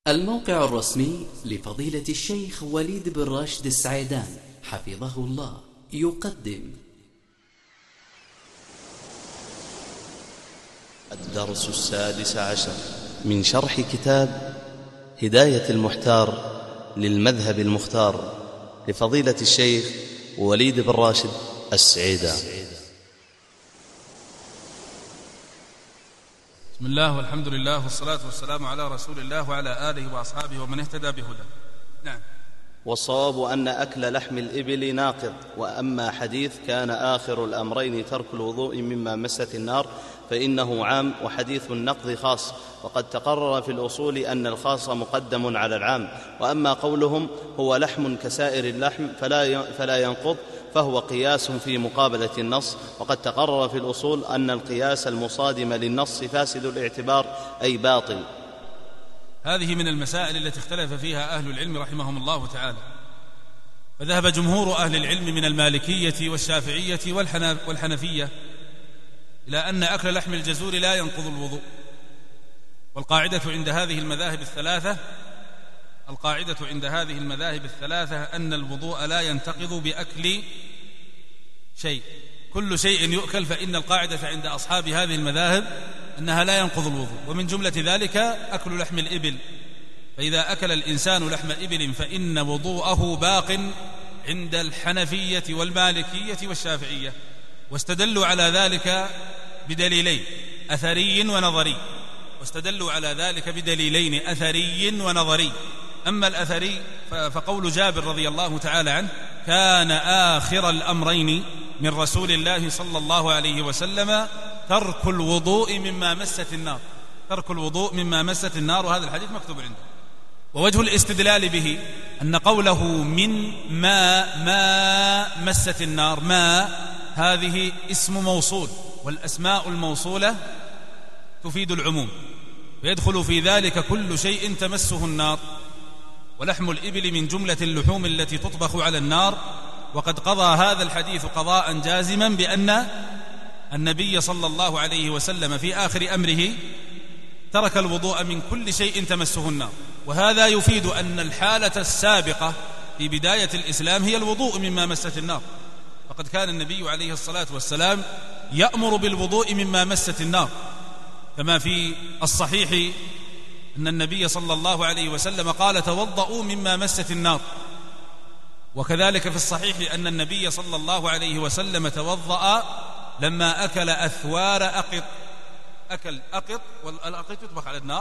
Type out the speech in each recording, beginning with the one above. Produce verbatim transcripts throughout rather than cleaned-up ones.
الموقع الرسمي لفضيلة الشيخ وليد بن راشد السعيدان حفظه الله يقدم الدرس السادس عشر من شرح كتاب هداية المحتار للمذهب المختار لفضيلة الشيخ وليد بن راشد السعيدان. بسم الله والحمد لله والصلاة والسلام على رسول الله وعلى آله وأصحابه ومن اهتدى بهداه. نعم. والصواب أن أكل لحم الإبل ناقض، وأما حديث كان آخر الأمرين ترك الوضوء مما مست النار فإنه عام، وحديث النقض خاص، وقد تقرر في الأصول أن الخاص مقدم على العام. وأما قولهم هو لحم كسائر اللحم فلا فلا ينقض فهو قياس في مقابلة النص، وقد تقرر في الأصول أن القياس المصادم للنص فاسد الاعتبار أي باطل. هذه من المسائل التي اختلف فيها أهل العلم رحمهم الله تعالى، فذهب جمهور أهل العلم من المالكية والشافعية والحنفية إلى أن أكل لحم الجزور لا ينقض الوضوء. والقاعدة عند هذه المذاهب الثلاثة القاعدة عند هذه المذاهب الثلاثة أن الوضوء لا ينتقض بأكل شيء، كل شيء يؤكل، فإن القاعدة عند أصحاب هذه المذاهب أنها لا ينقض الوضوء، ومن جملة ذلك أكل لحم الإبل، فإذا أكل الإنسان لحم إبل فإن وضوءه باق عند الحنفية والمالكية والشافعية، واستدلوا على ذلك بدليلين أثري ونظري واستدلوا على ذلك بدليلين أثري ونظري. أما الأثري فقول جابر رضي الله تعالى عنه: كان آخر الأمرين من رسول الله صلى الله عليه وسلم ترك الوضوء مما مست النار ترك الوضوء مما مست النار وهذا الحديث مكتوب عنده. ووجه الاستدلال به أن قوله من ما ما مست النار، ما هذه اسم موصول، والأسماء الموصولة تفيد العموم، ويدخل في ذلك كل شيء تمسه النار، ولحم الإبل من جملة اللحوم التي تطبخ على النار. وقد قضى هذا الحديث قضاء جازما بأن النبي صلى الله عليه وسلم في آخر أمره ترك الوضوء من كل شيء تمسه النار، وهذا يفيد أن الحالة السابقة في بداية الإسلام هي الوضوء مما مست النار، فقد كان النبي عليه الصلاة والسلام يأمر بالوضوء مما مست النار، كما في الصحيح أن النبي صلى الله عليه وسلم قال: توضؤوا مما مست النار. وكذلك في الصحيح أن النبي صلى الله عليه وسلم توضأ لما أكل أثوار أقط أكل أقط والأقط يطبخ على النار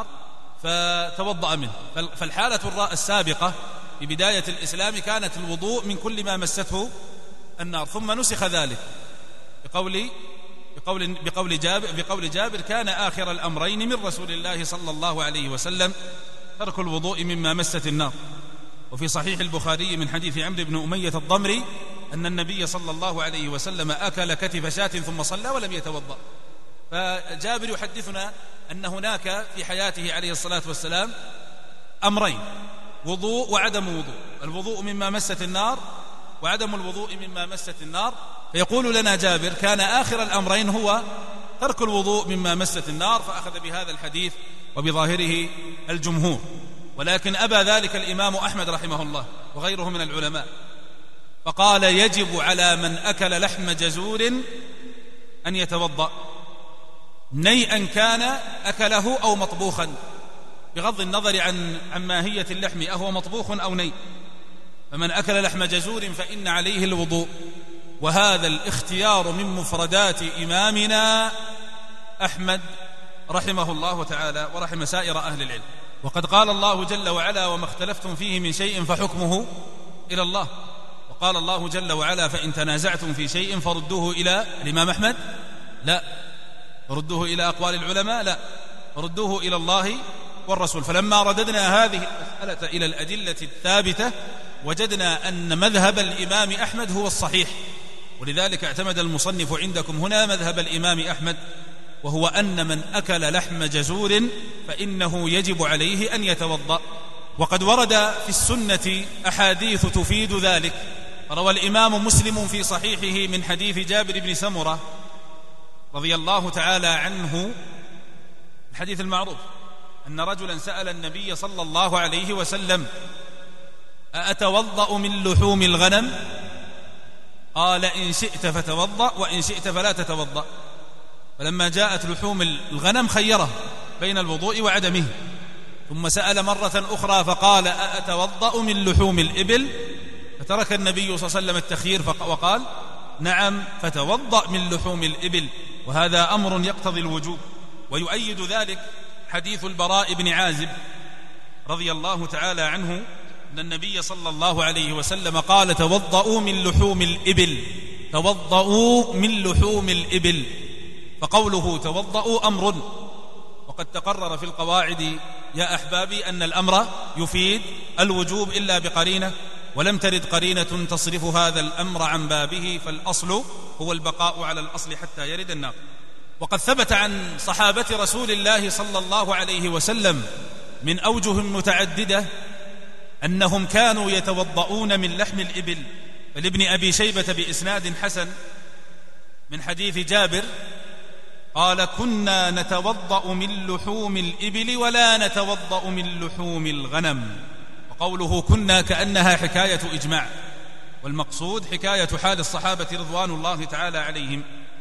فتوضأ منه. فالحالة السابقة في بداية الإسلام كانت الوضوء من كل ما مسته النار، ثم نسخ ذلك بقول بقول بقول جابر بقول جابر كان آخر الأمرين من رسول الله صلى الله عليه وسلم ترك الوضوء مما مست النار. وفي صحيح البخاري من حديث عمرو بن أمية الضمري أن النبي صلى الله عليه وسلم أكل كتف شاة ثم صلى ولم يتوضأ. فجابر يحدثنا أن هناك في حياته عليه الصلاة والسلام أمرين: وضوء وعدم وضوء، الوضوء مما مست النار وعدم الوضوء مما مست النار. فيقول لنا جابر: كان آخر الأمرين هو ترك الوضوء مما مست النار، فأخذ بهذا الحديث وبظاهره الجمهور. ولكن أبى ذلك الإمام أحمد رحمه الله وغيره من العلماء، فقال: يجب على من أكل لحم جزور أن يتوضأ، نيئا كان أكله أو مطبوخا، بغض النظر عن عن ماهية اللحم أهو مطبوخ أو ني، فمن أكل لحم جزور فإن عليه الوضوء. وهذا الاختيار من مفردات إمامنا أحمد رحمه الله تعالى ورحم سائر أهل العلم. وقد قال الله جل وعلا: وما اختلفتم فيه من شيء فحكمه إلى الله. وقال الله جل وعلا: فإن تنازعتم في شيء فردوه إلى الإمام أحمد لا، فردوه إلى أقوال العلماء لا، فردوه إلى الله والرسول. فلما رددنا هذه المسألة إلى الأدلة الثابتة وجدنا أن مذهب الإمام أحمد هو الصحيح، ولذلك اعتمد المصنف عندكم هنا مذهب الإمام أحمد، وهو أن من أكل لحم جزور فإنه يجب عليه أن يتوضأ. وقد ورد في السنة أحاديث تفيد ذلك. روى الإمام مسلم في صحيحه من حديث جابر بن سمرة رضي الله تعالى عنه الحديث المعروف: أن رجلا سأل النبي صلى الله عليه وسلم: أأتوضأ من لحوم الغنم؟ قال: إن شئت فتوضأ وإن شئت فلا تتوضأ. فلما جاءت لحوم الغنم خيره بين الوضوء وعدمه، ثم سأل مرة أخرى فقال: أأتوضأ من لحوم الإبل؟ فترك النبي صلى الله عليه وسلم التخيير وقال: نعم، فتوضأ من لحوم الإبل. وهذا أمر يقتضي الوجوب. ويؤيد ذلك حديث البراء بن عازب رضي الله تعالى عنه أن النبي صلى الله عليه وسلم قال: توضأوا من لحوم الإبل، توضأوا من لحوم الإبل. فقوله توضأوا أمر، وقد تقرر في القواعد يا أحبابي أن الأمر يفيد الوجوب إلا بقرينة، ولم ترد قرينة تصرف هذا الأمر عن بابه، فالأصل هو البقاء على الأصل حتى يرد الناقض. وقد ثبت عن صحابة رسول الله صلى الله عليه وسلم من أوجه متعددة أنهم كانوا يتوضؤون من لحم الإبل. فلابن أبي شيبة بإسناد حسن من حديث جابر قال: كنا نتوضأ من لحوم الإبل ولا نتوضأ من لحوم الغنم. وقوله كنا كأنها حكاية إجماع، والمقصود حكاية حال الصحابة رضوان الله تعالى عليهم.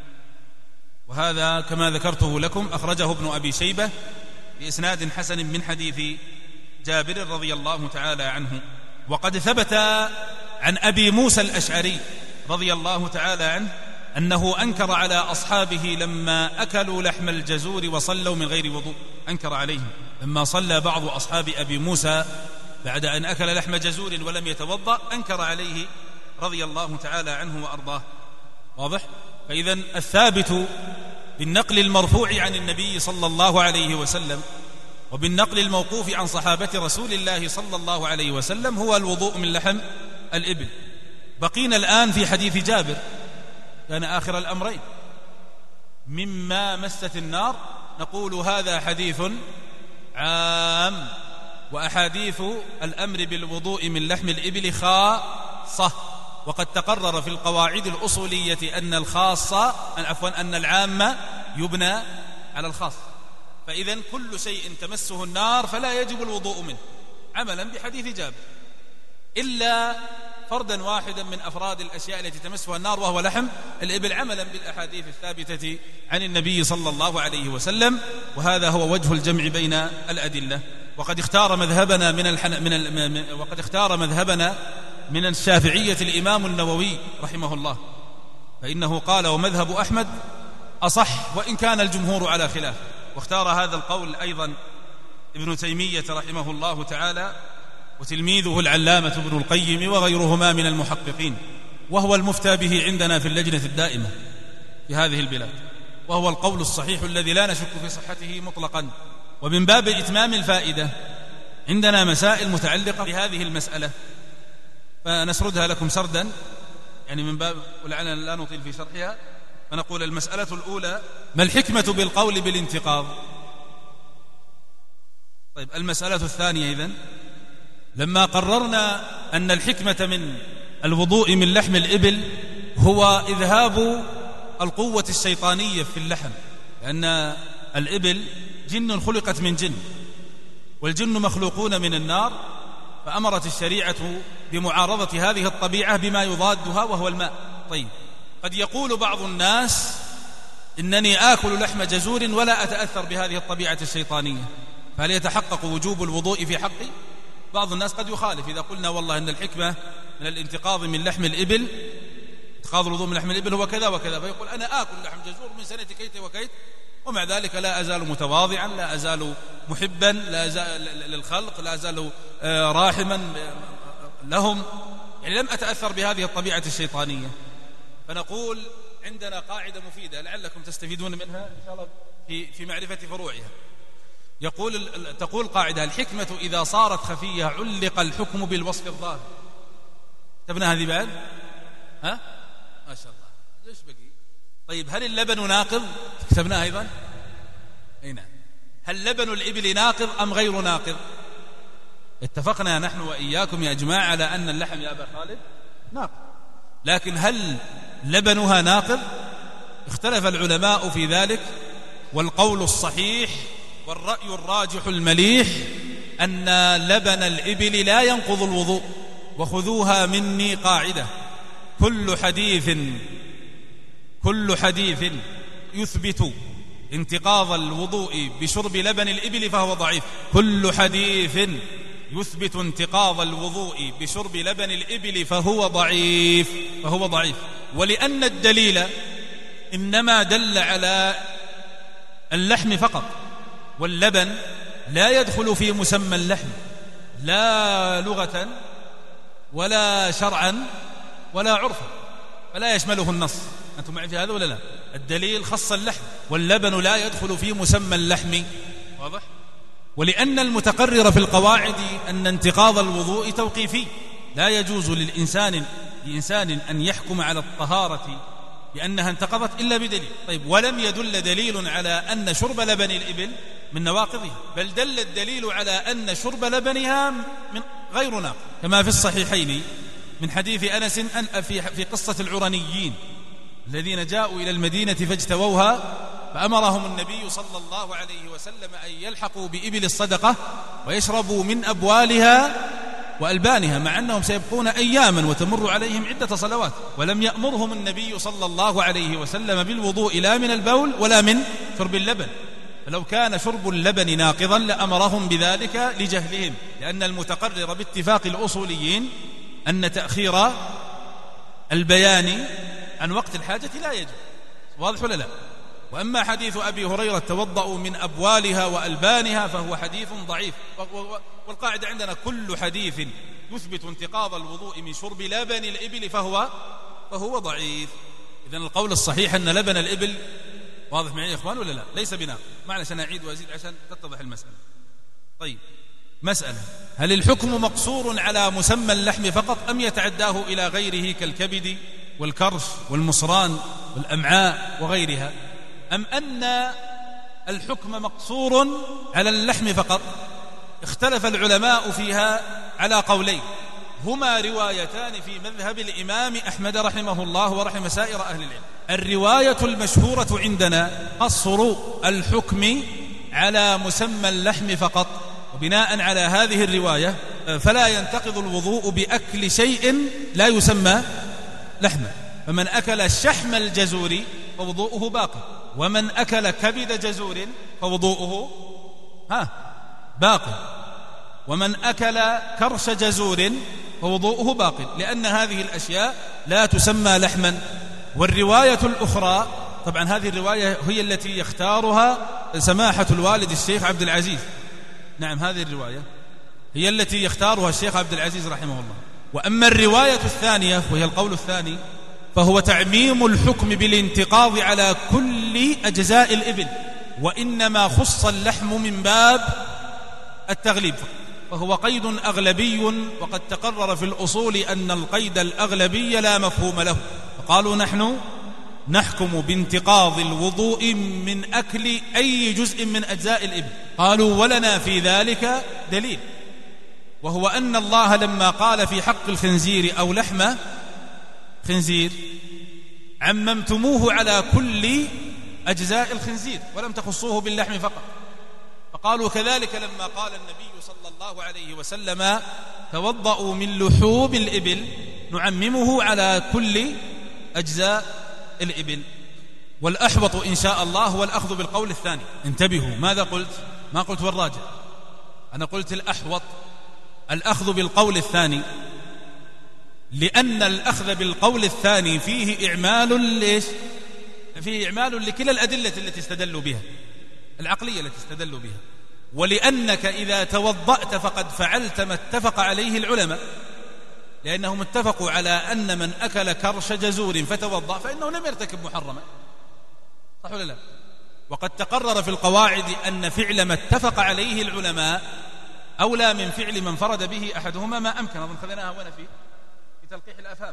وهذا كما ذكرته لكم أخرجه ابن أبي شيبة بإسناد حسن من حديث جابر رضي الله تعالى عنه. وقد ثبت عن أبي موسى الأشعري رضي الله تعالى عنه أنه أنكر على أصحابه لما أكلوا لحم الجزور وصلوا من غير وضوء. أنكر عليهم لما صلى بعض أصحاب أبي موسى بعد أن أكل لحم جزور ولم يتوضأ، أنكر عليه رضي الله تعالى عنه وأرضاه. واضح؟ فإذن الثابت بالنقل المرفوع عن النبي صلى الله عليه وسلم وبالنقل الموقوف عن صحابة رسول الله صلى الله عليه وسلم هو الوضوء من لحم الإبل. بقينا الآن في حديث جابر كان آخر الأمرين مما مست النار. نقول هذا حديث عام، وأحاديث الأمر بالوضوء من لحم الإبل خاصة. وقد تقرر في القواعد الأصولية أن الخاصة عفوا أن العامة يبنى على الخاص. فإذن كل شيء تمسه النار فلا يجب الوضوء منه عملا بحديث جابر، إلا فردا واحدا من أفراد الأشياء التي تمسها النار وهو لحم الإبل، عملا بالأحاديث الثابتة عن النبي صلى الله عليه وسلم. وهذا هو وجه الجمع بين الأدلة. وقد اختار مذهبنا من الحن... من ال... وقد اختار مذهبنا من الشافعية الإمام النووي رحمه الله، فإنه قال: ومذهب أحمد أصح وإن كان الجمهور على خلاف. واختار هذا القول أيضا ابن تيمية رحمه الله تعالى وتلميذه العلامة ابن القيم وغيرهما من المحققين، وهو المفتى به عندنا في اللجنة الدائمة في هذه البلاد، وهو القول الصحيح الذي لا نشك في صحته مطلقا. ومن باب إتمام الفائدة عندنا مسائل متعلقة بهذه المسألة فنسردها لكم سردا، يعني من باب ولعلنا لا نطيل في شرحها. فنقول: المسألة الأولى: ما الحكمة بالقول بالانتقاض؟ طيب، المسألة الثانية: إذن لما قررنا أن الحكمة من الوضوء من لحم الإبل هو إذهاب القوة الشيطانية في اللحم، لأن الإبل جن خلقت من جن، والجن مخلوقون من النار، فأمرت الشريعة بمعارضة هذه الطبيعة بما يضادها وهو الماء. طيب، قد يقول بعض الناس إنني آكل لحم جزور ولا أتأثر بهذه الطبيعة الشيطانية، فهل يتحقق وجوب الوضوء في حقي؟ بعض الناس قد يخالف إذا قلنا والله أن الحكمة من الانتقاض من لحم الإبل، انتقاض الوضوء من لحم الإبل هو كذا وكذا، فيقول أنا آكل لحم جزور من سنة كيت وكيت، ومع ذلك لا أزال متواضعا، لا أزال محبا لا أزال للخلق، لا أزال راحما لهم، يعني لم أتأثر بهذه الطبيعة الشيطانية. فنقول عندنا قاعدة مفيدة لعلكم تستفيدون منها إن شاء الله في في معرفة فروعها. يقول تقول قاعدة: الحكمة إذا صارت خفية علق الحكم بالوصف الظاهر. كتبنا هذه بعد؟ ها؟ ما شاء الله، ليش بقي؟ طيب، هل اللبن ناقض؟ كتبناها أيضا؟ أي نعم. هل لبن الإبل ناقض أم غير ناقض؟ اتفقنا نحن وإياكم يا جماعة على أن اللحم يا أبا خالد ناقض، لكن هل لبنها ناقض؟ اختلف العلماء في ذلك، والقول الصحيح والرأي الراجح المليح أن لبن الإبل لا ينقض الوضوء. وخذوها مني قاعدة: كل حديث كل حديث يثبت انتقاض الوضوء بشرب لبن الإبل فهو ضعيف. كل حديث يثبت انتقاض الوضوء بشرب لبن الإبل فهو ضعيف فهو ضعيف ولأن الدليل إنما دل على اللحم فقط، واللبن لا يدخل في مسمى اللحم لا لغة ولا شرعا ولا عرفا، فلا يشمله النص. أنتم معي في هذا ولا لا؟ الدليل خص اللحم، واللبن لا يدخل في مسمى اللحم. واضح؟ ولأن المتقرر في القواعد أن انتقاض الوضوء توقيفي، لا يجوز للإنسان لإنسان أن يحكم على الطهارة بأنها انتقضت إلا بدليل. طيب، ولم يدل دليل على أن شرب لبن الإبل من نواقضها، بل دل الدليل على أن شرب لبنها من غير ناقض، كما في الصحيحين من حديث أنس في قصة العرنيين الذين جاءوا إلى المدينة فاجتووها، فأمرهم النبي صلى الله عليه وسلم أن يلحقوا بإبل الصدقة ويشربوا من أبوالها وألبانها، مع أنهم سيبقون أياما وتمر عليهم عدة صلوات، ولم يأمرهم النبي صلى الله عليه وسلم بالوضوء لا من البول ولا من شرب اللبن. فلو كان شرب اللبن ناقضا لأمرهم بذلك لجهلهم، لأن المتقرر باتفاق الأصوليين أن تأخير البيان عن وقت الحاجة لا يجوز. واضح ولا لا؟ وأما حديث أبي هريرة توضأوا من أبوالها وألبانها فهو حديث ضعيف، والقاعدة عندنا كل حديث يثبت انتقاض الوضوء من شرب لبن الإبل فهو فهو ضعيف. إذن القول الصحيح أن لبن الإبل، واضح معي يا إخوان ولا لا؟ ليس بناقض. معنا سنعيد وأزيد عشان تتضح المسألة. طيب، مسألة: هل الحكم مقصور على مسمى اللحم فقط أم يتعداه إلى غيره كالكبد والكرش والمصران والأمعاء وغيرها، أم أن الحكم مقصور على اللحم فقط؟ اختلف العلماء فيها على قولين، هما روايتان في مذهب الإمام أحمد رحمه الله ورحم سائر أهل العلم. الرواية المشهورة عندنا قصر الحكم على مسمى اللحم فقط، وبناء على هذه الرواية فلا ينتقض الوضوء بأكل شيء لا يسمى لحما، فمن أكل شحم الجزور فوضوءه باقي، ومن أكل كبد جزور فوضوءه ها باقي، ومن أكل كرش جزور فوضوءه باقي، لأن هذه الأشياء لا تسمى لحما. والرواية الأخرى، طبعا هذه الرواية هي التي يختارها سماحة الوالد الشيخ عبد العزيز، نعم هذه الرواية هي التي يختارها الشيخ عبد العزيز رحمه الله. وأما الرواية الثانية وهي القول الثاني فهو تعميم الحكم بالانتقاض على كل أجزاء الإبل، وإنما خص اللحم من باب التغليب، فهو قيد أغلبي، وقد تقرر في الأصول أن القيد الأغلبي لا مفهوم له، فقالوا نحن نحكم بانتقاض الوضوء من أكل أي جزء من أجزاء الإبل. قالوا ولنا في ذلك دليل، وهو أن الله لما قال في حق الخنزير أو لحم خنزير عممتموه على كل أجزاء الخنزير ولم تخصوه باللحم فقط. فقالوا كذلك لما قال النبي صلى الله عليه وسلم توضأوا من لحوم الإبل نعممه على كل أجزاء الإبل. والأحوط إن شاء الله هو الأخذ بالقول الثاني. انتبهوا، ماذا قلت؟ ما قلت والراجع، أنا قلت الأحوط الأخذ بالقول الثاني، لأن الأخذ بالقول الثاني فيه إعمال ليش؟ فيه إعمال لكلا الأدلة التي استدلوا بها، العقلية التي استدلوا بها، ولأنك إذا توضأت فقد فعلت ما اتفق عليه العلماء، لأنهم اتفقوا على أن من أكل كرش جزور فتوضأ فإنه لم يرتكب محرما، صح ولا لا؟ وقد تقرر في القواعد أن فعل ما اتفق عليه العلماء أولى من فعل من فرد به أحدهما ما أمكن. أظن خذناها هنا في في تلقيح الآفهام.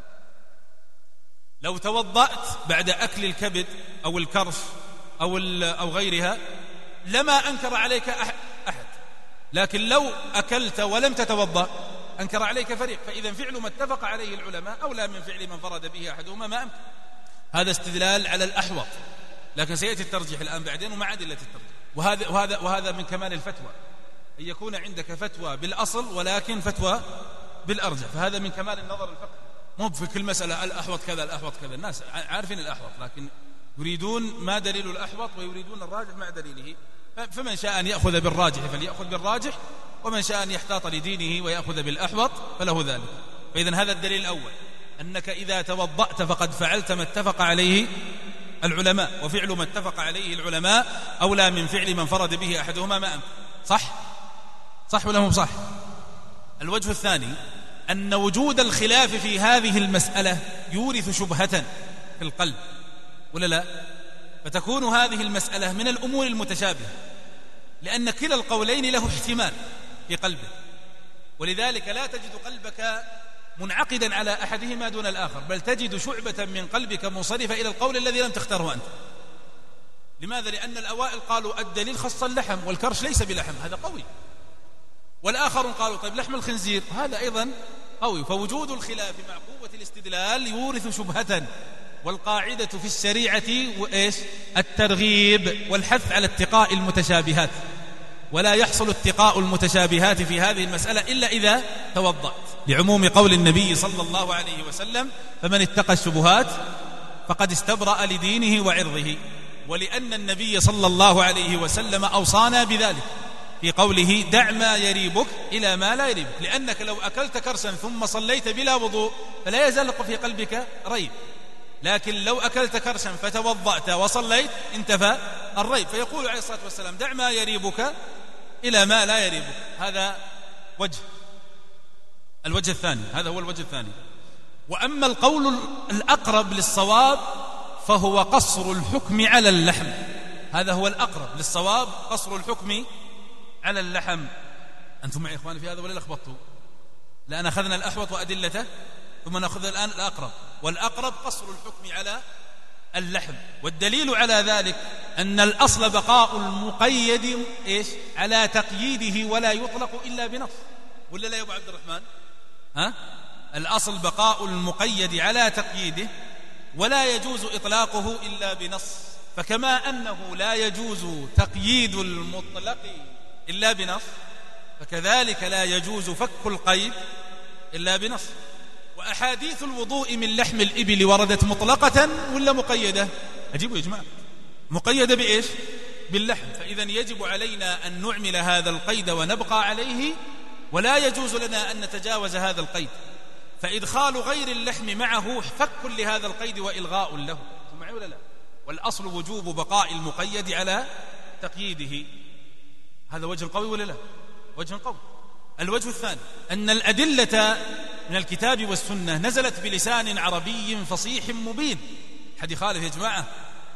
لو توضأت بعد أكل الكبد أو الكرش أو أو غيرها لما أنكر عليك أحد، لكن لو أكلت ولم تتوضأ أنكر عليك فريق، فإذا فعل ما اتفق عليه العلماء أولى من فعل من فرد به أحدهما ما أمكن. هذا استدلال على الأحوط، لكن سيأتي الترجيح الآن بعدين ومع أدلة الترجيح. وهذا, وهذا, وهذا من كمال الفتوى، أن يكون عندك فتوى بالأصل ولكن فتوى بالأرجح، فهذا من كمال النظر الفقهي. مو في كل مسألة الأحوط كذا الأحوط كذا، الناس عارفين الأحوط لكن يريدون ما دليل الأحوط ويريدون الراجح مع دليله. فمن شاء أن يأخذ بالراجح فليأخذ بالراجح، ومن شاء أن يحتاط لدينه ويأخذ بالأحوط فله ذلك. فإذن هذا الدليل الأول، أنك إذا توضأت فقد فعلت ما اتفق عليه العلماء، وفعل ما اتفق عليه العلماء أولى من فعل من فرد به أحدهما ما أنت. صح؟ صح ولا مو صح؟ الوجه الثاني أن وجود الخلاف في هذه المسألة يورث شبهة في القلب، ولا لا؟ فتكون هذه المسألة من الأمور المتشابهة، لأن كلا القولين له احتمال في قلبه، ولذلك لا تجد قلبك منعقدا على أحدهما دون الآخر، بل تجد شعبة من قلبك منصرفة إلى القول الذي لم تختاره أنت. لماذا؟ لأن الأوائل قالوا الدليل خص اللحم والكرش ليس بلحم، هذا قوي، والآخرون قالوا طيب لحم الخنزير، هذا أيضا قوي. فوجود الخلاف مع قوة الاستدلال يورث شبهة، والقاعدة في الشريعة وإيش؟ الترغيب والحث على اتقاء المتشابهات، ولا يحصل اتقاء المتشابهات في هذه المسألة إلا إذا توضأت، لعموم قول النبي صلى الله عليه وسلم فمن اتقى الشبهات فقد استبرأ لدينه وعرضه، ولأن النبي صلى الله عليه وسلم أوصانا بذلك في قوله دع ما يريبك إلى ما لا يريبك، لأنك لو أكلت كرسا ثم صليت بلا وضوء فلا يزال في قلبك ريب، لكن لو أكلت كرسا فتوضأت وصليت انتفى الريب. فيقول عليه الصلاة والسلام دع ما يريبك إلى ما لا يريبك. هذا وجه. الوجه الثاني، هذا هو الوجه الثاني. وأما القول الأقرب للصواب فهو قصر الحكم على اللحم، هذا هو الأقرب للصواب، قصر الحكم على اللحم. أنتم معي إخواني في هذا ولا لخبطتوا؟ لأن أخذنا الأحوط وأدلته ثم نأخذ الآن الأقرب، والأقرب قصر الحكم على اللحم. والدليل على ذلك أن الأصل بقاء المقيد إيش؟ على تقييده ولا يطلق إلا بنص، ولا لا يا أبو عبد الرحمن؟ ها؟ الأصل بقاء المقيد على تقييده ولا يجوز إطلاقه إلا بنص، فكما أنه لا يجوز تقييد المطلق إلا بنص فكذلك لا يجوز فك القيد إلا بنص. وأحاديث الوضوء من لحم الإبل وردت مطلقة ولا مقيدة؟ أجيبوا يا جماعة، مقيدة بإيش؟ باللحم. فإذا يجب علينا أن نعمل هذا القيد ونبقى عليه، ولا يجوز لنا أن نتجاوز هذا القيد، فإدخال غير اللحم معه فك لهذا القيد وإلغاء له. معي ولا لا؟ والأصل وجوب بقاء المقيد على تقييده. هذا وجه قوي ولا لا؟ وجه قوي. الوجه الثاني أن الأدلة من الكتاب والسنة نزلت بلسان عربي فصيح مبين. حد خالف يا جماعة؟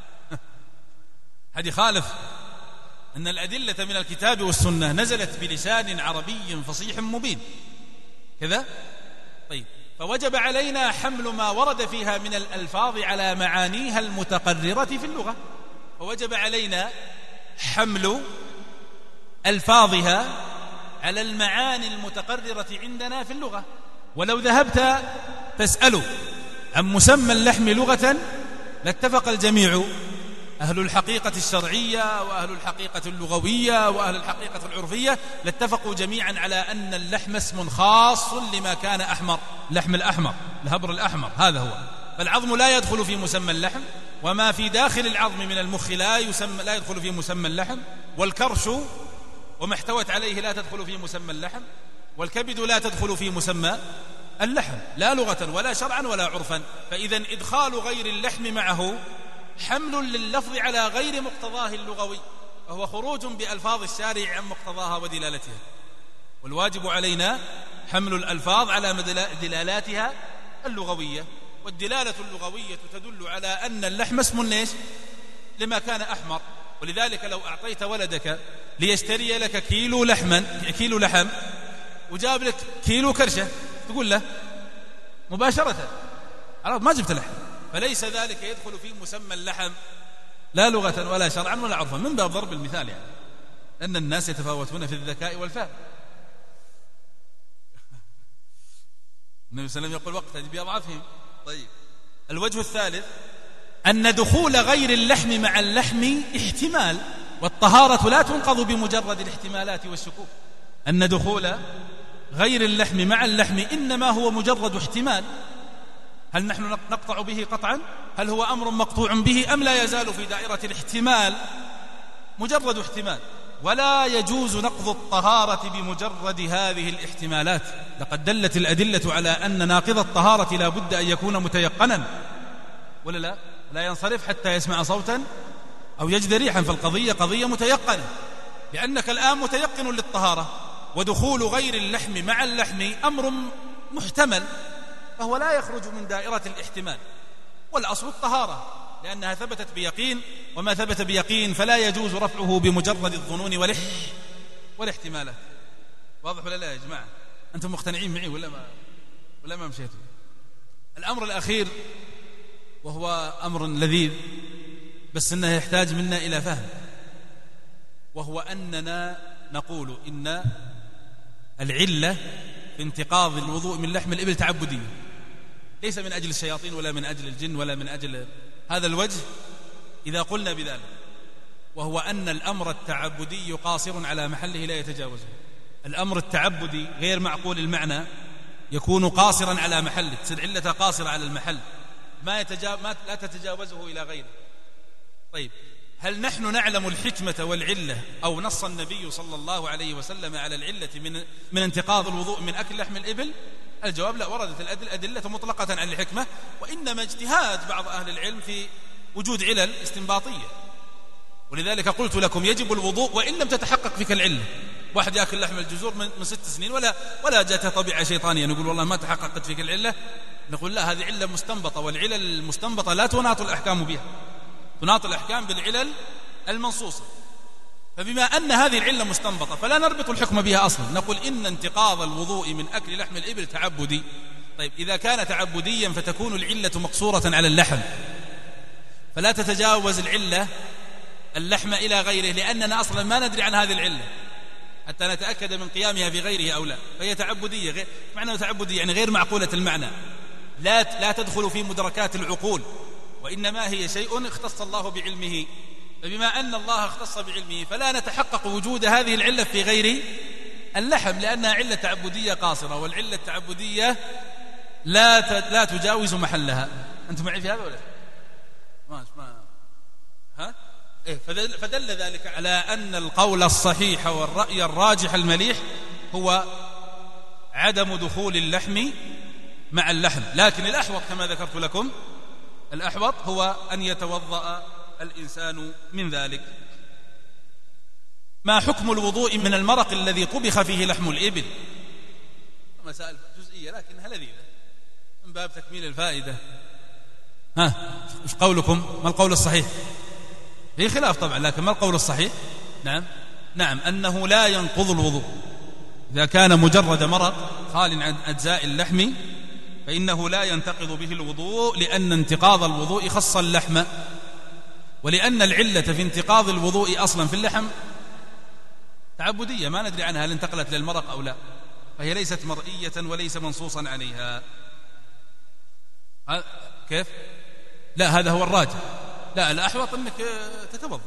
حد خالف أن الأدلة من الكتاب والسنة نزلت بلسان عربي فصيح مبين كذا؟ طيب، فوجب علينا حمل ما ورد فيها من الألفاظ على معانيها المتقررة في اللغة، فوجب علينا حمل ألفاظها على المعاني المتقررة عندنا في اللغة. ولو ذهبت تسأل عن مسمى اللحم لغة لاتفق الجميع، أهل الحقيقة الشرعية وأهل الحقيقة اللغوية وأهل الحقيقة العرفية لاتفقوا جميعا على أن اللحم اسم خاص لما كان أحمر، لحم الأحمر، الهبر الأحمر، هذا هو. فالعظم لا يدخل في مسمى اللحم، وما في داخل العظم من المخ لا يسمى لا يدخل في مسمى اللحم، والكرش وما احتوت عليه لا تدخل في مسمى اللحم، والكبد لا تدخل في مسمى اللحم، لا لغة ولا شرعا ولا عرفا. فإذا إدخال غير اللحم معه حمل لللفظ على غير مقتضاه اللغوي، وهو خروج بألفاظ الشارع عن مقتضاها ودلالتها. والواجب علينا حمل الألفاظ على دلالاتها اللغوية، والدلالة اللغوية تدل على أن اللحم اسم ليش؟ لما كان أحمر. ولذلك لو أعطيت ولدك ليشتري لك كيلو لحما كيلو لحم وجاب لك كيلو كرشة، تقول له مباشرة عرض ما جبت لحم، فليس ذلك يدخل في مسمى اللحم لا لغة ولا شرعا ولا عرفا، من باب ضرب المثال يعني، أن الناس يتفاوتون في الذكاء والفهم. النبي صلى الله عليه وسلم يقول وقت بأضعافهم. طيب، الوجه الثالث أن دخول غير اللحم مع اللحم احتمال، والطهارة لا تنقض بمجرد الاحتمالات والشكوك، أن دخول غير اللحم مع اللحم إنما هو مجرد احتمال. هل نحن نقطع به قطعا؟ هل هو أمر مقطوع به أم لا يزال في دائرة الاحتمال؟ مجرد احتمال، ولا يجوز نقض الطهارة بمجرد هذه الاحتمالات. لقد دلت الأدلة على أن ناقض الطهارة لا بد أن يكون متيقنا، ولا لا؟ لا ينصرف حتى يسمع صوتا أو يجد ريحا، فالقضية قضية متيقنة، لأنك الآن متيقن للطهارة، ودخول غير اللحم مع اللحم أمر محتمل، فهو لا يخرج من دائرة الاحتمال. والأصل الطهارة لأنها ثبتت بيقين، وما ثبت بيقين فلا يجوز رفعه بمجرد الظنون والإح والاحتمالات. واضح ولا لا يا جماعة؟ أنتم مقتنعين معي ولا ما ولا ما مشيتوا؟ الأمر الأخير وهو أمر لذيذ بس إنه يحتاج منا إلى فهم، وهو أننا نقول إن العلة في انتقاض الوضوء من لحم الإبل تعبدية، ليس من أجل الشياطين ولا من أجل الجن ولا من أجل هذا الوجه إذا قلنا بذلك، وهو أن الأمر التعبدي قاصر على محله لا يتجاوزه. الأمر التعبدي غير معقول المعنى يكون قاصرا على محله، تصير علته قاصرة على المحل، ما, يتجاوز ما لا تتجاوزه إلى غيره. طيب، هل نحن نعلم الحكمة والعلة أو نص النبي صلى الله عليه وسلم على العلة من, من انتقاض الوضوء من أكل لحم الإبل؟ الجواب لا، وردت الأدلة مطلقة عن الحكمة، وإنما اجتهاد بعض أهل العلم في وجود علل استنباطية. ولذلك قلت لكم يجب الوضوء وإن لم تتحقق فيك العلة. واحد يأكل لحم الجزور من, من ست سنين ولا ولا جاته طبيعة شيطانية، نقول والله ما تحققت فيك العلة، نقول لا، هذه علة مستنبطة، والعلل المستنبطة لا تناط الأحكام بها، تناط الأحكام بالعلل المنصوصة. فبما أن هذه العلة مستنبطة فلا نربط الحكم بها أصلا، نقول إن انتقاض الوضوء من أكل لحم الإبل تعبدي. طيب، إذا كان تعبديا فتكون العلة مقصورة على اللحم، فلا تتجاوز العلة اللحم إلى غيره، لأننا أصلا ما ندري عن هذه العلة حتى نتأكد من قيامها في غيره أو لا، فهي تعبدية. غير معنى تعبدية يعني غير معقولة المعنى، لا لا تدخل في مدركات العقول، وإنما هي شيء اختص الله بعلمه. فبما أن الله اختص بعلمه فلا نتحقق وجود هذه العلة في غير اللحم، لأنها علة تعبدية قاصرة، والعلة التعبدية لا لا تجاوز محلها. أنتم معي في هذا ولا ما ما ها إيه؟ فدل, فدل ذلك على أن القول الصحيح والرأي الراجح المليح هو عدم دخول اللحم مع اللحم. لكن الأحوط كما ذكرت لكم، الأحوط هو أن يتوضأ الإنسان من ذلك. ما حكم الوضوء من المرق الذي طبخ فيه لحم الإبل؟ مسائل جزئية لكنها لذيذة من باب تكميل الفائدة. ها، ايش قولكم؟ ما القول الصحيح؟ في خلاف طبعا، لكن ما القول الصحيح؟ نعم نعم أنه لا ينقض الوضوء إذا كان مجرد مرق خال عن أجزاء اللحم، فإنه لا ينتقض به الوضوء، لأن انتقاض الوضوء خص اللحم، ولأن العلة في انتقاض الوضوء أصلا في اللحم تعبدية، ما ندري عنها هل انتقلت للمرق أو لا، فهي ليست مرئية وليس منصوصا عليها. كيف؟ لا، هذا هو الراجح. لا، الأحوط أنك تتوضأ،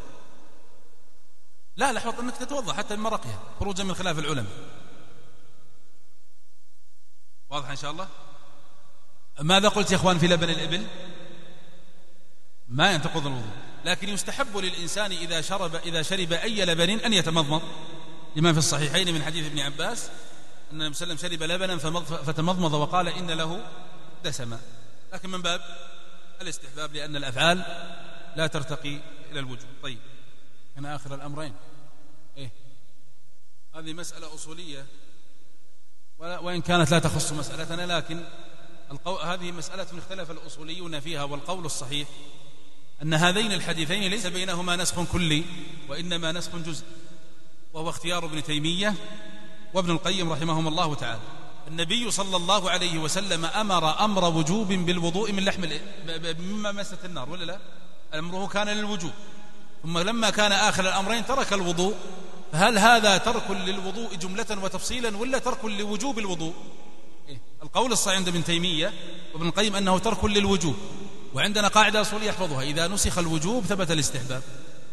لا الأحوط أنك تتوضأ حتى من مرقها خروجا من خلاف العلماء. واضح إن شاء الله؟ ماذا قلت يا أخوان في لبن الإبل؟ ما ينتقض الوضوء، لكن يستحب للإنسان إذا شرب إذا شرب أي لبن أن يتمضمض، لما في الصحيحين من حديث ابن عباس أن النبي صلى الله عليه وسلم شرب لبنا فتمضمض وقال إن له دسما، لكن من باب الاستحباب لأن الأفعال لا ترتقي إلى الوجوب. طيب، كان آخر الأمرين إيه؟ هذه مسألة أصولية وإن كانت لا تخص مسألتنا، لكن القو... هذه مسألة اختلف الأصوليون فيها، والقول الصحيح أن هذين الحديثين ليس بينهما نسخ كلي وإنما نسخ جزء، وهو اختيار ابن تيمية وابن القيم رحمهم الله تعالى. النبي صلى الله عليه وسلم أمر أمر وجوب بالوضوء من لحم مما مست النار، ولا لا؟ أمره كان للوجوب، ثم لما كان آخر الأمرين ترك الوضوء، فهل هذا ترك للوضوء جملة وتفصيلا ولا ترك لوجوب الوضوء؟ إيه؟ القول الصحيح عند ابن تيمية وابن القيم أنه ترك للوجوب، وعندنا قاعدة أصولية يحفظها: إذا نسخ الوجوب ثبت الاستحباب.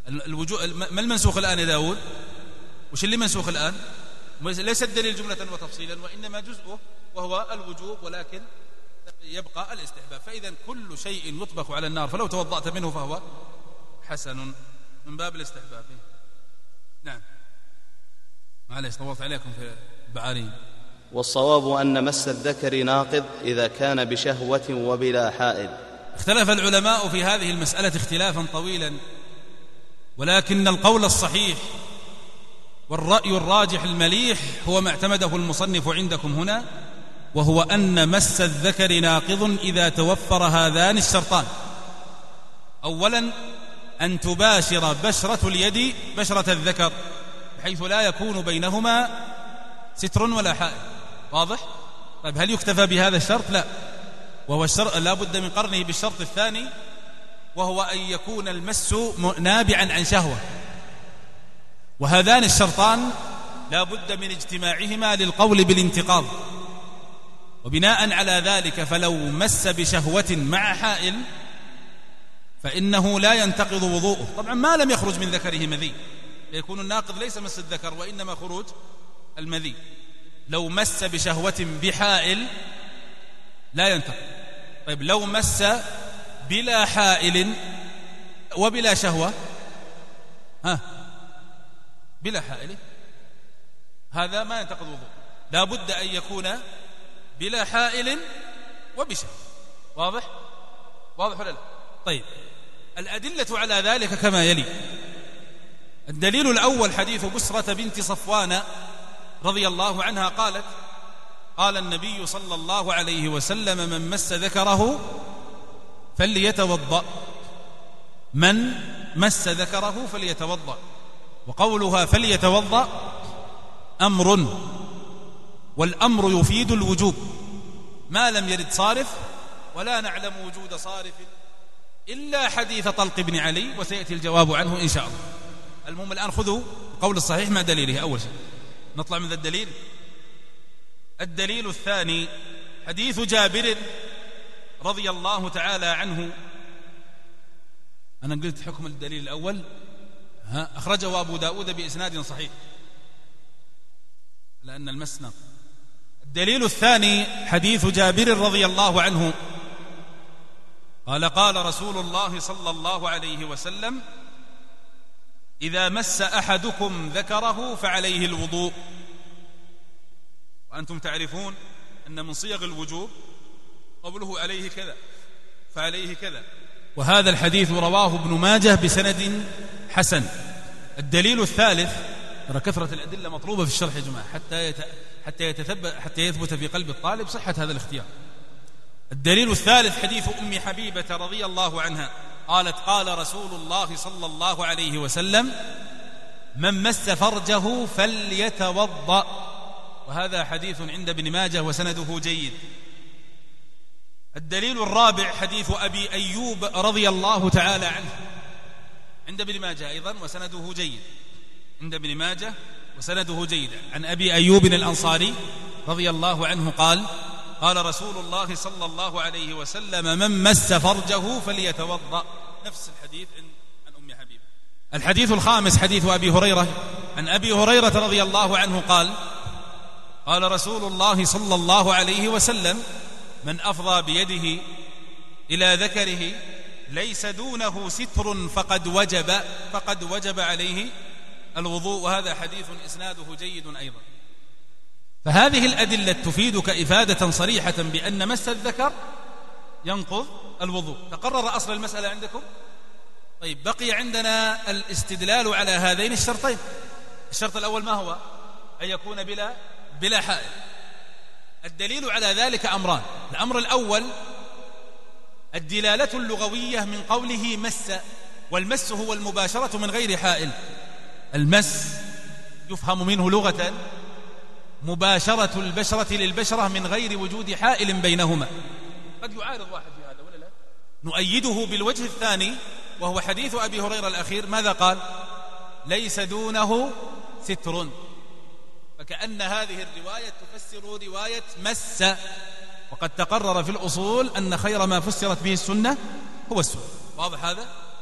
الوجوب. ما المنسوخ الآن يا داود؟ وش اللي منسوخ الآن؟ ليس الدليل جملة وتفصيلا، وإنما جزءه وهو الوجوب، ولكن يبقى الاستحباب. فإذا كل شيء يطبخ على النار فلو توضأت منه فهو حسن من باب الاستحباب. نعم، معليش طولت عليكم في البعارين. والصواب أن مس الذكر ناقض إذا كان بشهوة وبلا حائل. اختلف العلماء في هذه المسألة اختلافا طويلا، ولكن القول الصحيح والرأي الراجح المليح هو ما اعتمده المصنف عندكم هنا، وهو أن مس الذكر ناقض إذا توفر هذان الشرطان. أولا أن تباشر بشرة اليد بشرة الذكر بحيث لا يكون بينهما ستر ولا حائل. واضح؟ طيب هل يكتفى بهذا الشرط؟ لا، وهو الشرط لا بد من قرنه بالشرط الثاني، وهو أن يكون المس نابعا عن شهوة، وهذان الشرطان لا بد من اجتماعهما للقول بالانتقاض. وبناء على ذلك فلو مس بشهوة مع حائل فإنه لا ينتقض وضوءه، طبعا ما لم يخرج من ذكره مذي، يكون الناقض ليس مس الذكر وإنما خروج المذي. لو مس بشهوة بحائل لا ينتقض. طيب لو مس بلا حائل وبلا شهوة، ها بلا حائل، هذا ما ينتقض وضوء، لا بد أن يكون بلا حائل وبشهوة. واضح؟ واضح ولا لا؟ طيب الأدلة على ذلك كما يلي. الدليل الأول حديث بسرة بنت صفوان رضي الله عنها قالت: قال النبي صلى الله عليه وسلم: من مس ذكره فليتوضأ، من مس ذكره فليتوضأ. وقولها فليتوضأ أمر، والأمر يفيد الوجوب ما لم يرد صارف، ولا نعلم وجود صارف إلا حديث طلق بن علي، وسيأتي الجواب عنه إن شاء الله. المهم الآن خذوا قول الصحيح مع دليله. أول شيء نطلع من ذا الدليل. الدليل الثاني حديث جابر رضي الله تعالى عنه. أنا قلت حكم الدليل الأول ها أخرجه أبو داود بإسناد صحيح لأن المسنى. الدليل الثاني حديث جابر رضي الله عنه قال: قال رسول الله صلى الله عليه وسلم: إذا مس أحدكم ذكره فعليه الوضوء. وأنتم تعرفون أن من صيغ الوجوب قوله عليه كذا فعليه كذا، وهذا الحديث رواه ابن ماجه بسند حسن. الدليل الثالث، ترى كثرة الأدلة مطلوبة في الشرح يا جماعة حتى يت... حتى يتثبت حتى يثبت في قلب الطالب صحة هذا الاختيار. الدليل الثالث حديث أم حبيبة رضي الله عنها قالت: قال رسول الله صلى الله عليه وسلم: من مس فرجه فليتوضأ. وهذا حديث عند ابن ماجه وسنده جيد. الدليل الرابع حديث أبي أيوب رضي الله تعالى عنه عند ابن ماجه أيضا وسنده جيد، عند ابن ماجه وسنده جيد، عن أبي أيوب الأنصاري رضي الله عنه قال: قال رسول الله صلى الله عليه وسلم: من مس فرجه فليتوضأ. نفس الحديث عن أم حبيبة. الحديث الخامس حديث أبي هريرة عن أبي هريرة رضي الله عنه قال: قال رسول الله صلى الله عليه وسلم: من أفضى بيده إلى ذكره ليس دونه ستر فقد وجب فقد وجب عليه الوضوء. وهذا حديث إسناده جيد أيضا. فهذه الأدلة تفيدك إفادة صريحة بأن مس الذكر ينقض الوضوء. تقرر أصل المسألة عندكم؟ طيب بقي عندنا الاستدلال على هذين الشرطين. الشرط الأول ما هو؟ أن يكون بلا بلا حائل. الدليل على ذلك أمران. الأمر الأول الدلالة اللغوية من قوله مس، والمس هو المباشرة من غير حائل. المس يفهم منه لغة مباشرة البشرة للبشرة من غير وجود حائل بينهما. قد يعارض واحد في هذا ولا لا؟ نؤيده بالوجه الثاني وهو حديث أبي هريرة الأخير. ماذا قال؟ ليس دونه ستر. فكأن هذه الرواية تفسر رواية مس، وقد تقرر في الأصول أن خير ما فسرت به السنة هو السنة. واضح هذا؟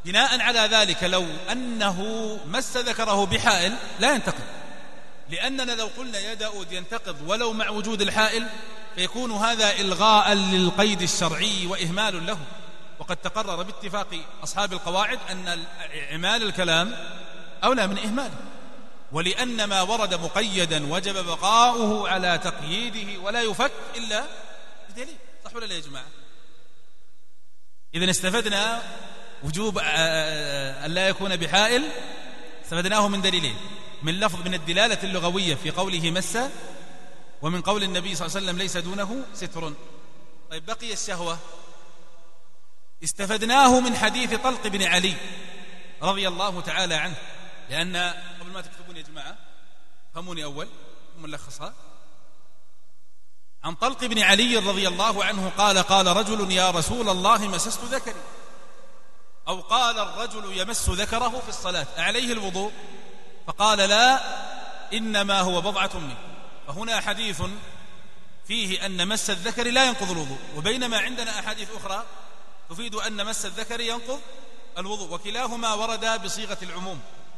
بناء على ذلك لو أنه مس ذكره بحائل لا ينتقض، لأننا لو قلنا يا داود ينتقض ولو مع وجود الحائل فيكون هذا إلغاء للقيد الشرعي وإهمال له. وقد تقرر باتفاق أصحاب القواعد أن إعمال الكلام أولى من إهماله، ولأن ما ورد مقيدا وجب بقاؤه على تقييده ولا يفك إلا بدليل. صح ولا لا يا جماعة؟ إذن استفدنا وجوب أن لا يكون بحائل، استفدناه من دليلين: من لفظ من الدلالة اللغوية في قوله مس، ومن قول النبي صلى الله عليه وسلم ليس دونه ستر. طيب بقي الشهوة، استفدناه من حديث طلق بن علي رضي الله تعالى عنه، لأن قبل ما تكتبون يا جماعة فهموني أول ملخصها. عن طلق بن علي رضي الله عنه قال: قال رجل يا رسول الله مسست ذكري، أو قال الرجل يمس ذكره في الصلاة أعليه الوضوء؟ فقال: لا، إنما هو بضعة منه. فهنا حديث فيه أن مس الذكر لا ينقض الوضوء، وبينما عندنا أحاديث أخرى تفيد أن مس الذكر ينقض الوضوء، وكلاهما ورد بصيغة العموم.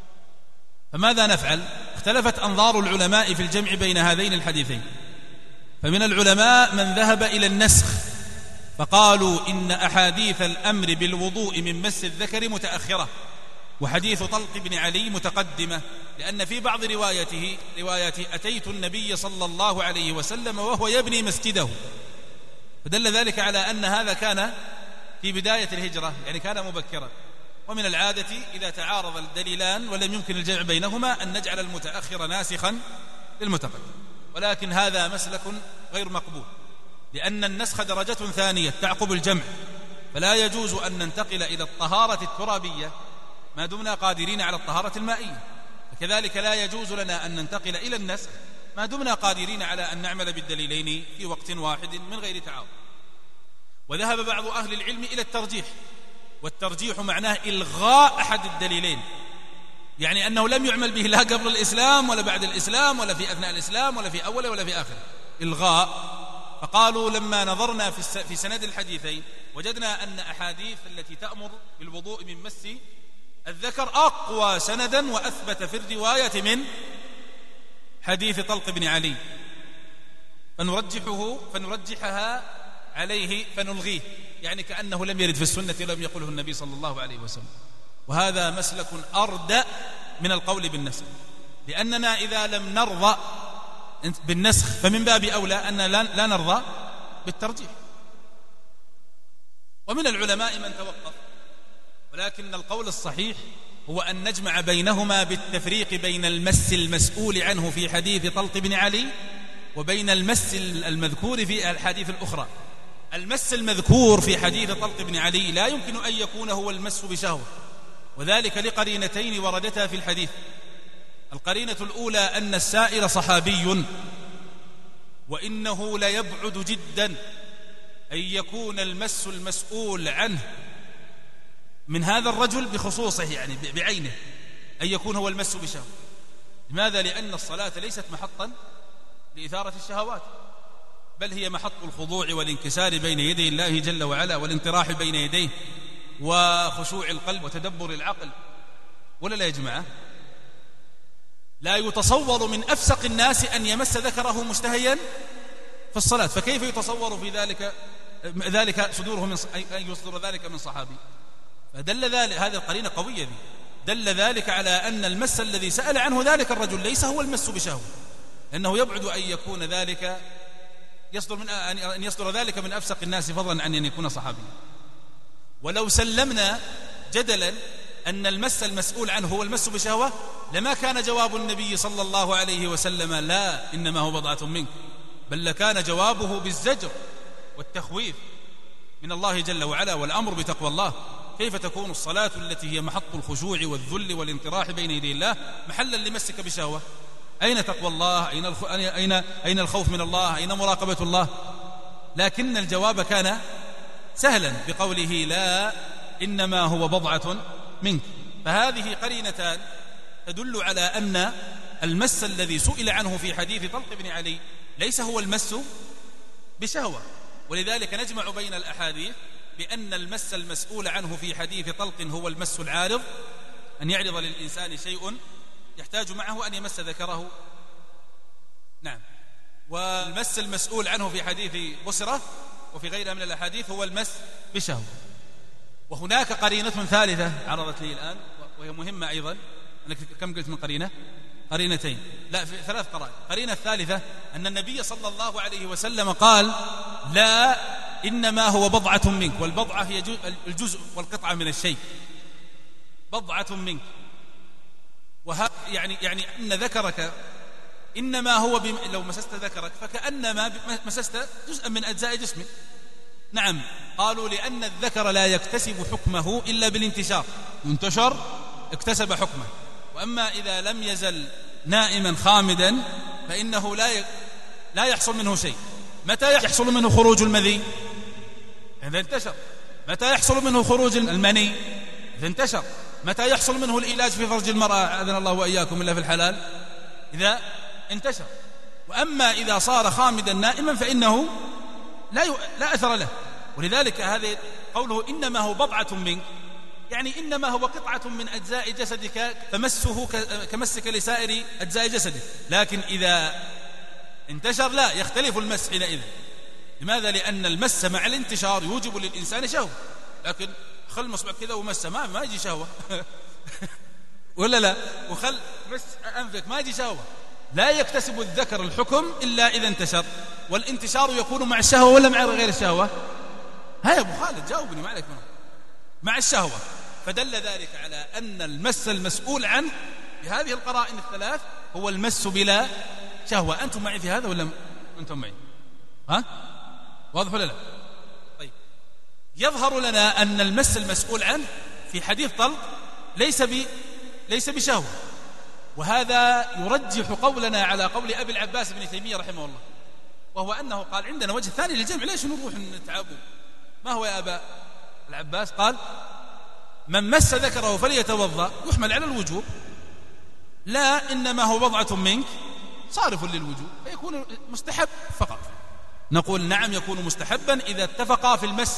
فماذا نفعل؟ اختلفت أنظار العلماء في الجمع بين هذين الحديثين. فمن العلماء من ذهب إلى النسخ فقالوا إن أحاديث الأمر بالوضوء من مس الذكر متأخرة، وحديث طلق بن علي متقدمة، لأن في بعض روايته روايته أتيت النبي صلى الله عليه وسلم وهو يبني مسجده، فدل ذلك على أن هذا كان في بداية الهجرة، يعني كان مبكرا. ومن العادة إذا تعارض الدليلان ولم يمكن الجمع بينهما أن نجعل المتأخر ناسخا للمتقدم، ولكن هذا مسلك غير مقبول، لأن النسخ درجة ثانية تعقب الجمع، فلا يجوز أن ننتقل إلى الطهارة الترابية ما دمنا قادرين على الطهارة المائية، وكذلك لا يجوز لنا أن ننتقل إلى النسخ ما دمنا قادرين على أن نعمل بالدليلين في وقت واحد من غير تعارض. وذهب بعض أهل العلم إلى الترجيح، والترجيح معناه إلغاء أحد الدليلين، يعني أنه لم يعمل به لا قبل الإسلام ولا بعد الإسلام ولا في أثناء الإسلام ولا في أوله ولا في آخره، إلغاء. فقالوا لما نظرنا في سند الحديثين وجدنا أن أحاديث التي تأمر بالوضوء من مس الذكر أقوى سندا وأثبت في الرواية من حديث طلق بن علي، فنرجحه فنرجحها عليه فنلغيه، يعني كأنه لم يرد في السنة ولم يقله النبي صلى الله عليه وسلم. وهذا مسلك أردأ من القول بالنسخ، لأننا إذا لم نرضى بالنسخ فمن باب أولى أن لا نرضى بالترجيح. ومن العلماء من توقف، ولكن القول الصحيح هو أن نجمع بينهما بالتفريق بين المس المسؤول عنه في حديث طلق بن علي وبين المس المذكور في الحديث الأخرى. المس المذكور في حديث طلق بن علي لا يمكن أن يكون هو المس بشهوة، وذلك لقرينتين وردتا في الحديث. القرينة الأولى أن السائل صحابي، وإنه ليبعد جدا أن يكون المس المسؤول عنه من هذا الرجل بخصوصه، يعني بعينه، أن يكون هو المس بشهوة. لماذا؟ لأن الصلاة ليست محطا لإثارة الشهوات، بل هي محط الخضوع والانكسار بين يدي الله جل وعلا، والانطراح بين يديه، وخشوع القلب وتدبر العقل. ولا لا يا جماعة؟ لا يتصور من أفسق الناس أن يمس ذكره مشتهيا في الصلاة، فكيف يتصور في ذلك ذلك صدوره من أن يصدر ذلك من صحابي؟ فدل ذلك، هذه القرينة قوية دي، دل ذلك على أن المس الذي سأل عنه ذلك الرجل ليس هو المس بشهوة، لأنه يبعد أن يكون ذلك يصدر من أن يصدر ذلك من أفسق الناس، فضلا عن أن يكون صحابيا. ولو سلمنا جدلا أن المس المسؤول عنه هو المس بشهوة لما كان جواب النبي صلى الله عليه وسلم لا إنما هو بضعة منك، بل لكان جوابه بالزجر والتخويف من الله جل وعلا والأمر بتقوى الله. كيف تكون الصلاة التي هي محط الخشوع والذل والانطراح بين يدي الله محلا لمسك بشهوة؟ أين تقوى الله؟ أين الخ... أين أين الخوف من الله؟ أين مراقبة الله؟ لكن الجواب كان سهلا بقوله لا إنما هو بضعة منك. فهذه قرينتان تدل على أن المس الذي سئل عنه في حديث طلق بن علي ليس هو المس بشهوة، ولذلك نجمع بين الأحاديث بأن المس المسؤول عنه في حديث طلق هو المس العارض، أن يعرض للإنسان شيء يحتاج معه أن يمس ذكره. نعم. والمس المسؤول عنه في حديث بصرة وفي غيرها من الأحاديث هو المس بشهوة. وهناك قرينة ثالثة عرضت لي الآن وهي مهمة أيضا. أنا كم قلت من قرينة؟ قرينتين، لا في ثلاث قرائن. قرينة الثالثة أن النبي صلى الله عليه وسلم قال: لا، إنما هو بضعة منك، والبضعة هي الجزء والقطعة من الشيء، بضعة منك. وها يعني يعني أن ذكرك إنما هو بم... لو مسست ذكرك فكأنما مسست جزءا من أجزاء جسمك. نعم. قالوا لأن الذكر لا يكتسب حكمه إلا بالانتشار، انتشر اكتسب حكمه. وأما إذا لم يزل نائما خامدا فإنه لا ي... لا يحصل منه شيء. متى يحصل منه خروج المذي؟ إذا انتشر. متى يحصل منه خروج المني؟ إذا انتشر. متى يحصل منه العلاج في فرج المرأة أذن الله وإياكم إلا في الحلال؟ إذا انتشر. وأما إذا صار خامدا نائما فإنه لا ي... لا أثر له. ولذلك هذا قوله إنما هو بضعة منك، يعني إنما هو قطعة من أجزاء جسدك فمسه كمسك لسائر أجزاء جسدك. لكن إذا انتشر لا يختلف المس حينئذ. لماذا؟ لأن المس مع الانتشار يوجب للإنسان شهوة. لكن خل مصبعك كذا ومس ما ما يجي شهوة ولا لا؟ وخل مس أنفك ما يجي شهوة. لا يكتسب الذكر الحكم إلا إذا انتشر. والانتشار يكون مع الشهوة ولا مع غير الشهوة؟ هيا أبو خالد جاوبني، ما عليك منه. مع الشهوة. فدل ذلك على أن المس المسؤول عنه بهذه القرائن الثلاث هو المس بلا شهوة. أنتم معي في هذا ولا أنتم معي؟ ها؟ واضح ولا لا؟ طيب. يظهر لنا أن المس المسؤول عنه في حديث طلق ليس ب ليس بشهوة، وهذا يرجح قولنا على قول أبي العباس بن تيمية رحمه الله، وهو أنه قال عندنا وجه ثاني للجمع، ليش نروح نتعبوا؟ ما هو يا أبا العباس؟ قال: من مس ذكره فليتوضأ، يحمل على الوجوب. لا، إنما هو بضعة منك صارف للوجوب، فيكون مستحب فقط. نقول نعم، يكون مستحبا إذا اتفقا في المس،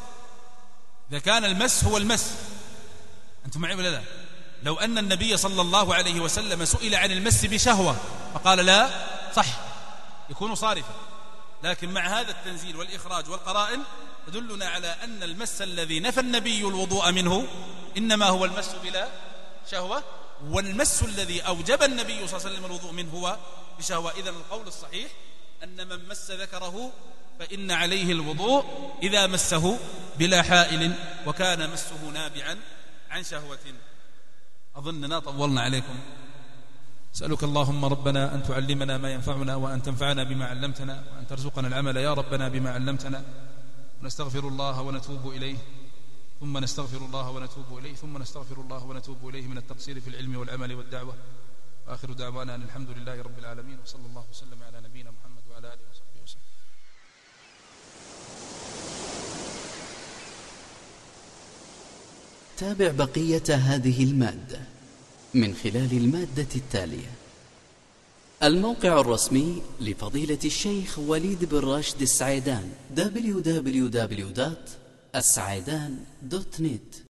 إذا كان المس هو المس. أنتم معي ولا لا؟ لو أن النبي صلى الله عليه وسلم سئل عن المس بشهوة فقال لا، صح، يكون صارفا. لكن مع هذا التنزيل والإخراج والقرائن تدلنا على أن المس الذي نفى النبي الوضوء منه إنما هو المس بلا شهوة، والمس الذي أوجب النبي صلى الله عليه وسلم الوضوء منه هو بشهوة. إذن القول الصحيح أن من مس ذكره فإن عليه الوضوء إذا مسه بلا حائل وكان مسه نابعا عن شهوة. أظننا طولنا عليكم. أسألك اللهم ربنا أن تعلمنا ما ينفعنا وأن تنفعنا بما علمتنا وأن ترزقنا العمل يا ربنا بما علمتنا. ونستغفر الله ونتوب إليه ثم نستغفر الله ونتوب إليه ثم نستغفر الله ونتوب إليه من التقصير في العلم والعمل والدعوة. وآخر دعوانا أن الحمد لله رب العالمين، وصلى الله وسلم على نبينا محمد وعلى آله وصحبه وسلم. تابع بقية هذه المادة من خلال المادة التالية: الموقع الرسمي لفضيلة الشيخ وليد بن راشد السعيدان دبليو دبليو دبليو دوت السعيدان دوت نت.